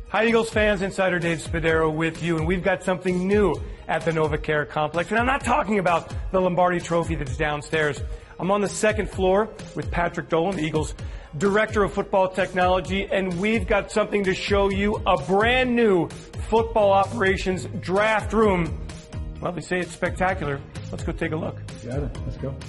Hi Eagles fans, Insider Dave Spadaro with you, and we've got something new at the NovaCare complex. And I'm not talking about the Lombardi Trophy that's downstairs. I'm on the second floor with Patrick Dolan, the Eagles Director of Football Technology, and we've got something to show you, a brand new football operations draft room. Well, they say it's spectacular. Let's go take a look. Got it. Let's go.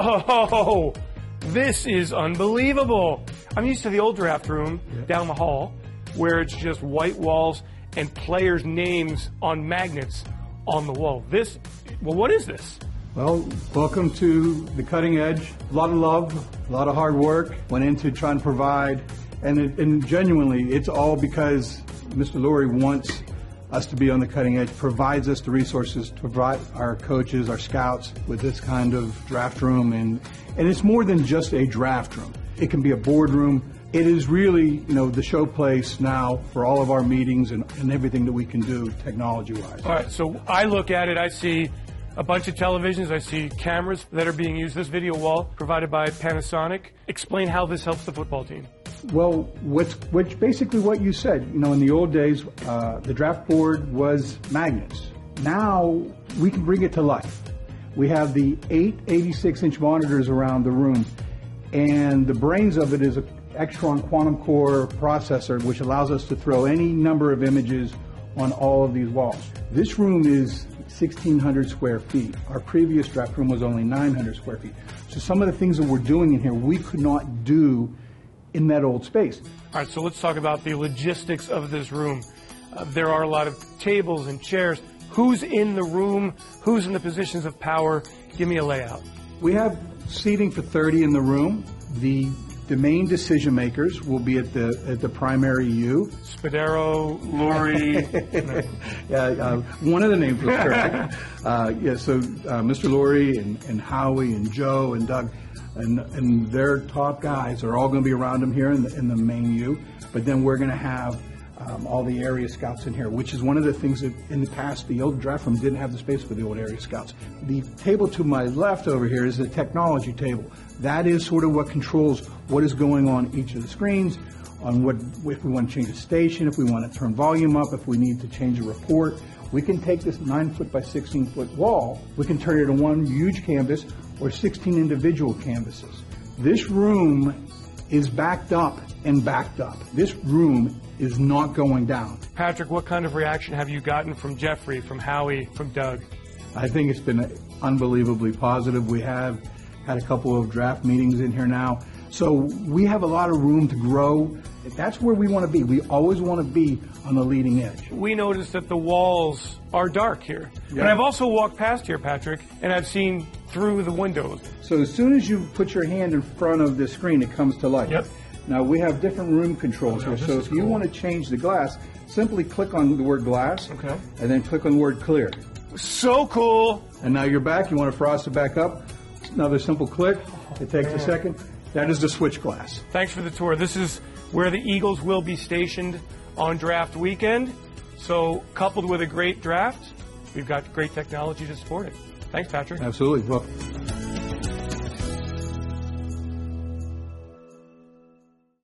Whoa! This is unbelievable. I'm used to the old draft room down the hall, where it's just white walls and players' names on magnets on the wall. What is this? Well, welcome to the cutting edge. A lot of love, a lot of hard work went into trying to provide, and genuinely, it's all because Mr. Lurie wants us to be on the cutting edge, provides us the resources to provide our coaches, our scouts with this kind of draft room, and it's more than just a draft room. It can be a boardroom. It is really, the show place now for all of our meetings and everything that we can do technology-wise. All right, so I look at it, I see a bunch of televisions, I see cameras that are being used. This video wall provided by Panasonic. Explain how this helps the football team. Well, which basically what you said. In the old days, the draft board was magnets. Now we can bring it to life. We have the 8 86-inch monitors around the room, and the brains of it is a Extron quantum core processor, which allows us to throw any number of images on all of these walls. This room is 1,600 square feet. Our previous draft room was only 900 square feet. So some of the things that we're doing in here, we could not do in that old space. All right, so let's talk about the logistics of this room. There are a lot of tables and chairs. Who's in the room? Who's in the positions of power? Give me a layout. We have seating for 30 in the room. The main decision makers will be at the primary U. Spadaro, Lurie. One of the names was correct. So Mr. Lurie and Howie and Joe and Doug and their top guys are all going to be around him here in the main U. But then we're going to have all the area scouts in here, which is one of the things that in the past the old draft room didn't have the space for the old area scouts. The table to my left over here is the technology table. That is sort of what controls what is going on each of the screens, on if we want to change a station, if we want to turn volume up, if we need to change a report. We can take this 9-foot by 16-foot wall, we can turn it into one huge canvas or 16 individual canvases. This room is backed up and backed up. This room is not going down. Patrick, what kind of reaction have you gotten from Jeffrey, from Howie, from Doug? I think it's been unbelievably positive. We have had a couple of draft meetings in here now. So we have a lot of room to grow. That's where we want to be. We always want to be on the leading edge. We noticed that the walls are dark here. Yeah. But I've also walked past here, Patrick, and I've seen through the windows. So as soon as you put your hand in front of the screen, it comes to life. Yep. Now we have different room controls here. So if you want to change the glass, simply click on the word glass, and then click on the word clear. So cool. And now you're back. You want to frost it back up. Another simple click. It takes a second. That is the switch glass. Thanks for the tour. This is where the Eagles will be stationed on draft weekend. So coupled with a great draft, we've got great technology to support it. Thanks, Patrick. Absolutely. Well,